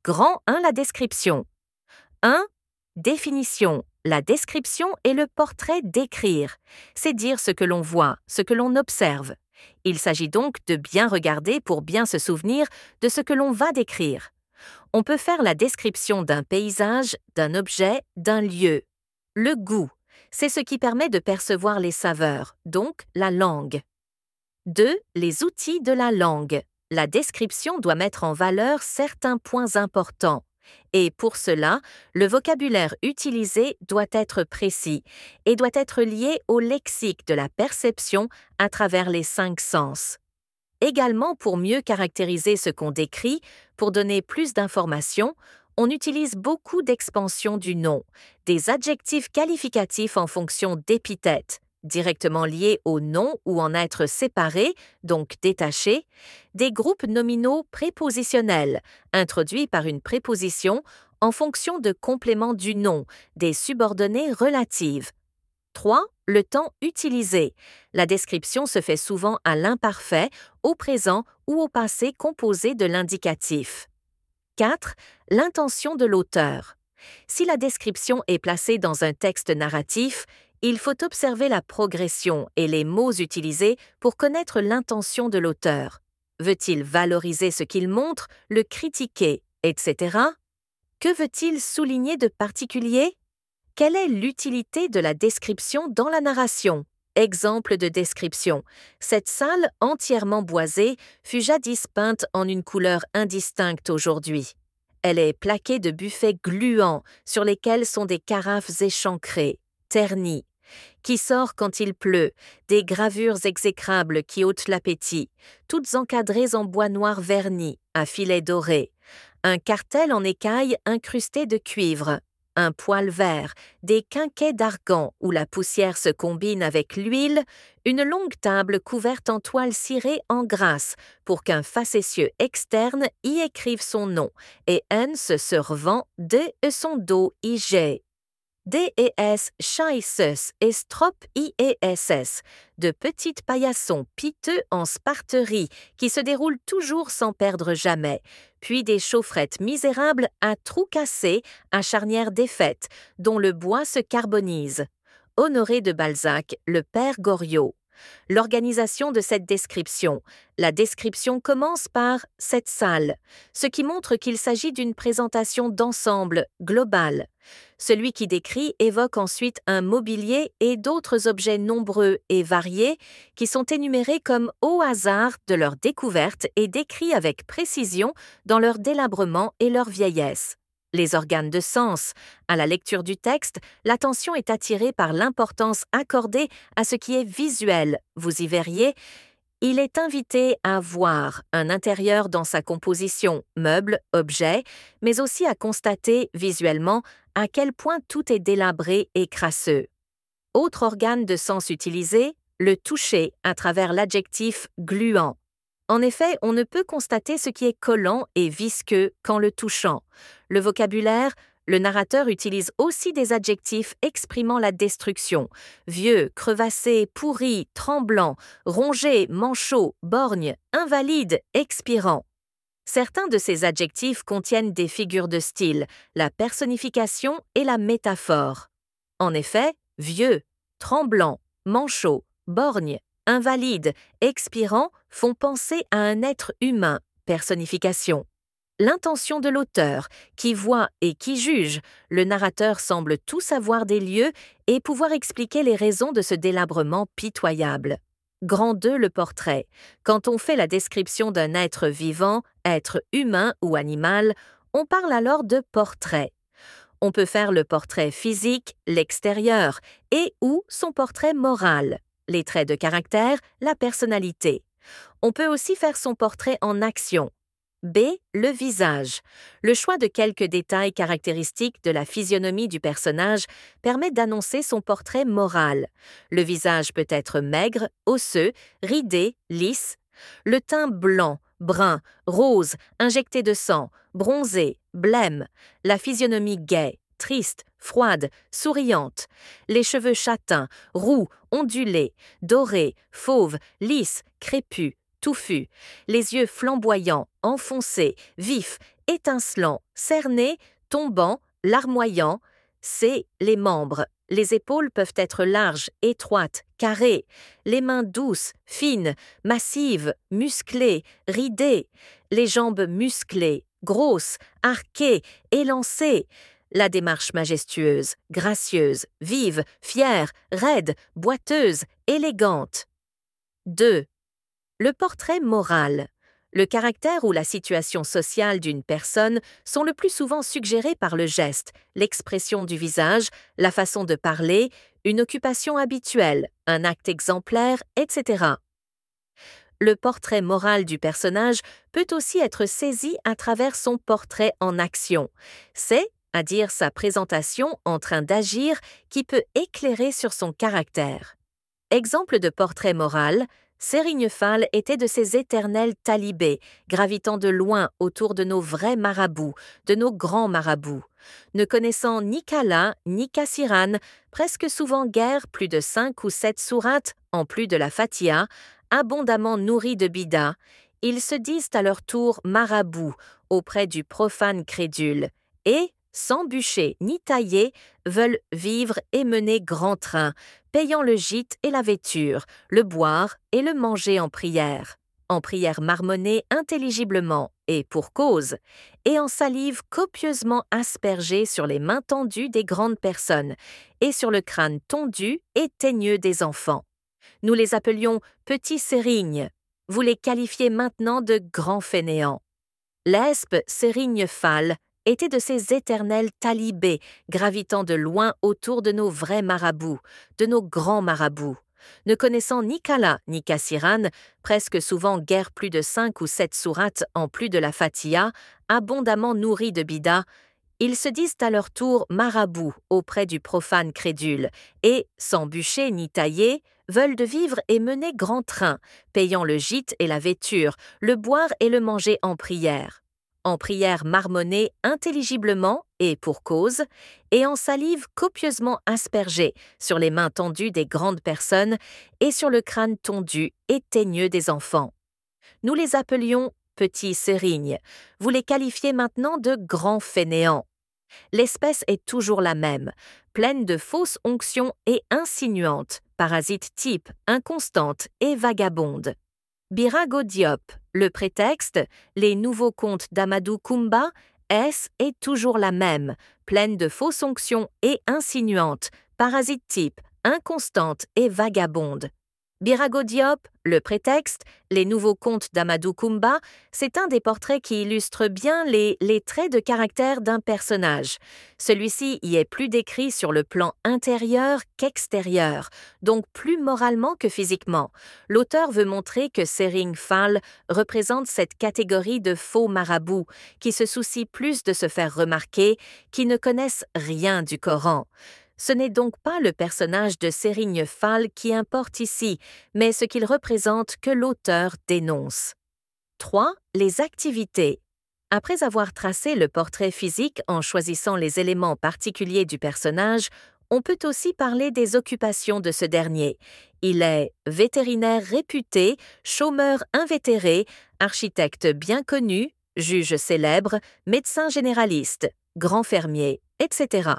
Grand 1 la description. 1. Définition. La description est le portrait d'écrire. C'est dire ce que l'on voit, ce que l'on observe. Il s'agit donc de bien regarder pour bien se souvenir de ce que l'on va décrire. On peut faire la description d'un paysage, d'un objet, d'un lieu. Le goût, c'est ce qui permet de percevoir les saveurs, donc la langue. 2. Les outils de la langue. La description doit mettre en valeur certains points importants. Et pour cela, le vocabulaire utilisé doit être précis et doit être lié au lexique de la perception à travers les 5 sens. Également, pour mieux caractériser ce qu'on décrit, pour donner plus d'informations, on utilise beaucoup d'expansions du nom, des adjectifs qualificatifs en fonction d'épithètes, directement liés au nom ou en être séparés, donc détachés, des groupes nominaux prépositionnels, introduits par une préposition en fonction de compléments du nom, des subordonnées relatives. 3. Le temps utilisé. La description se fait souvent à l'imparfait, au présent ou au passé composé de l'indicatif. 4. L'intention de l'auteur. Si la description est placée dans un texte narratif, il faut observer la progression et les mots utilisés pour connaître l'intention de l'auteur. Veut-il valoriser ce qu'il montre, le critiquer, etc. Que veut-il souligner de particulier? Quelle est l'utilité de la description dans la narration? Exemple de description. Cette salle entièrement boisée fut jadis peinte en une couleur indistincte aujourd'hui. Elle est plaquée de buffets gluants sur lesquels sont des carafes échancrées, ternies. Qui sort quand il pleut, des gravures exécrables qui ôtent l'appétit, toutes encadrées en bois noir verni, à filets dorés. Un cartel en écaille incrusté de cuivre. Un poêle vert, des quinquets d'argan où la poussière se combine avec l'huile, une longue table couverte en toile cirée en grasse pour qu'un facétieux externe y écrive son nom et N se servant de son dos IG. DES scheisses et strop IESS, de petites paillassons piteux en sparterie qui se déroulent toujours sans perdre jamais, puis des chaufferettes misérables à trous cassés, à charnières défaites, dont le bois se carbonise. Honoré de Balzac, le père Goriot. L'organisation de cette description. La description commence par « cette salle », ce qui montre qu'il s'agit d'une présentation d'ensemble, globale. Celui qui décrit évoque ensuite un mobilier et d'autres objets nombreux et variés qui sont énumérés comme au hasard de leur découverte et décrits avec précision dans leur délabrement et leur vieillesse. Les organes de sens. À la lecture du texte, l'attention est attirée par l'importance accordée à ce qui est visuel. Vous y verriez, il est invité à voir un intérieur dans sa composition, meubles, objets, mais aussi à constater visuellement à quel point tout est délabré et crasseux. Autre organe de sens utilisé, le toucher à travers l'adjectif gluant. En effet, on ne peut constater ce qui est collant et visqueux qu'en le touchant. Le vocabulaire, le narrateur utilise aussi des adjectifs exprimant la destruction. Vieux, crevassé, pourri, tremblant, rongé, manchot, borgne, invalide, expirant. Certains de ces adjectifs contiennent des figures de style, la personnification et la métaphore. En effet, vieux, tremblant, manchot, borgne, invalide, expirant font penser à un être humain, personnification. L'intention de l'auteur, qui voit et qui juge, le narrateur semble tout savoir des lieux et pouvoir expliquer les raisons de ce délabrement pitoyable. Grand 2, le portrait. Quand on fait la description d'un être vivant, être humain ou animal, on parle alors de portrait. On peut faire le portrait physique, l'extérieur, et ou son portrait moral, les traits de caractère, la personnalité. On peut aussi faire son portrait en action. B. Le visage. Le choix de quelques détails caractéristiques de la physionomie du personnage permet d'annoncer son portrait moral. Le visage peut être maigre, osseux, ridé, lisse. Le teint blanc, brun, rose, injecté de sang, bronzé, blême. La physionomie gaie, triste, froide, souriante. Les cheveux châtains, roux, ondulés, dorés, fauves, lisses, crépus, touffus. Les yeux flamboyants, enfoncés, vifs, étincelant, cerné, tombant, larmoyant. C. Les membres. Les épaules peuvent être larges, étroites, carrées. Les mains douces, fines, massives, musclées, ridées. Les jambes musclées, grosses, arquées, élancées. La démarche majestueuse, gracieuse, vive, fière, raide, boiteuse, élégante. 2. Le portrait moral. Le caractère ou la situation sociale d'une personne sont le plus souvent suggérés par le geste, l'expression du visage, la façon de parler, une occupation habituelle, un acte exemplaire, etc. Le portrait moral du personnage peut aussi être saisi à travers son portrait en action. C'est-à-dire sa présentation en train d'agir qui peut éclairer sur son caractère. Exemple de portrait moral, Sérignefal était de ces éternels talibés, gravitant de loin autour de nos vrais marabouts, de nos grands marabouts. Ne connaissant ni Kala, ni Kassiran, presque souvent guère plus de 5 ou 7 sourates, en plus de la Fatiha, abondamment nourris de bida, ils se disent à leur tour marabouts auprès du profane crédule, et, sans bûcher ni tailler, veulent vivre et mener grand train, payant le gîte et la vêture, le boire et le manger en prière marmonnée intelligiblement, et pour cause, et en salive copieusement aspergée sur les mains tendues des grandes personnes, et sur le crâne tondu et teigneux des enfants. Nous les appelions petits sérignes. Vous les qualifiez maintenant de grands fainéants. L'espe Sérignefal était de ces éternels talibés gravitant de loin autour de nos vrais marabouts, de nos grands marabouts. Ne connaissant ni Kala ni Kassiran, presque souvent guère plus de 5 ou 7 sourates en plus de la Fatiha, abondamment nourris de bida, ils se disent à leur tour marabouts auprès du profane crédule, et, sans bûcher ni tailler, veulent de vivre et mener grand train, payant le gîte et la vêture, le boire et le manger en prière marmonnée intelligiblement et pour cause, et en salive copieusement aspergée sur les mains tendues des grandes personnes et sur le crâne tondu et teigneux des enfants. Nous les appelions petits sérignes. Vous les qualifiez maintenant de grands fainéants. L'espèce est toujours la même, pleine de fausses onctions et insinuante, parasite type, inconstante et vagabonde. Birago Diop, le prétexte, les nouveaux contes d'Amadou Koumba, est toujours la même, pleine de fausses onctions et insinuante, parasite type, inconstante et vagabonde. Birago Diop, le prétexte, les nouveaux contes d'Amadou Koumba, c'est un des portraits qui illustre bien les traits de caractère d'un personnage. Celui-ci y est plus décrit sur le plan intérieur qu'extérieur, donc plus moralement que physiquement. L'auteur veut montrer que Sérignefal représente cette catégorie de faux marabouts qui se soucient plus de se faire remarquer, qui ne connaissent rien du Coran. Ce n'est donc pas le personnage de Sérignefal qui importe ici, mais ce qu'il représente que l'auteur dénonce. 3. Les activités. Après avoir tracé le portrait physique en choisissant les éléments particuliers du personnage, on peut aussi parler des occupations de ce dernier. Il est vétérinaire réputé, chômeur invétéré, architecte bien connu, juge célèbre, médecin généraliste, grand fermier, etc.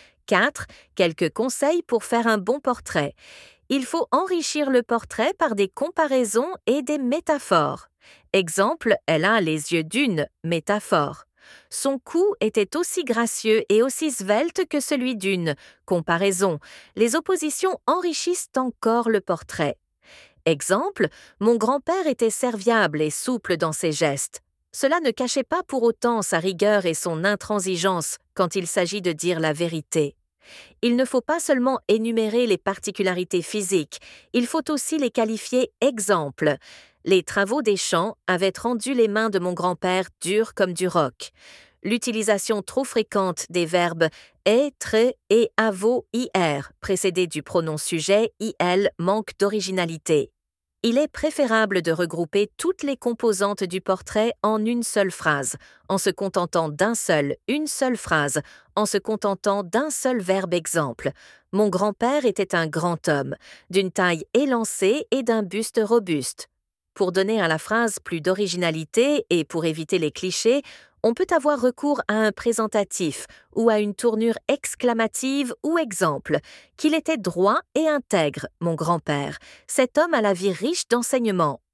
4. Quelques conseils pour faire un bon portrait. Il faut enrichir le portrait par des comparaisons et des métaphores. Exemple, elle a les yeux d'une métaphore. Son cou était aussi gracieux et aussi svelte que celui d'une comparaison. Les oppositions enrichissent encore le portrait. Exemple, mon grand-père était serviable et souple dans ses gestes. Cela ne cachait pas pour autant sa rigueur et son intransigeance quand il s'agit de dire la vérité. Il ne faut pas seulement énumérer les particularités physiques, il faut aussi les qualifier exemples. Les travaux des champs avaient rendu les mains de mon grand-père dures comme du roc. L'utilisation trop fréquente des verbes est, très et avo, ir, précédés du pronom sujet, il, manque d'originalité. Il est préférable de regrouper toutes les composantes du portrait en une seule phrase, en se contentant une seule phrase, en se contentant d'un seul verbe exemple. Mon grand-père était un grand homme, d'une taille élancée et d'un buste robuste. Pour donner à la phrase plus d'originalité et pour éviter les clichés, On peut avoir recours à un présentatif ou à une tournure exclamative ou exemple. Qu'il était droit et intègre, mon grand-père. Cet homme a la vie riche d'enseignements.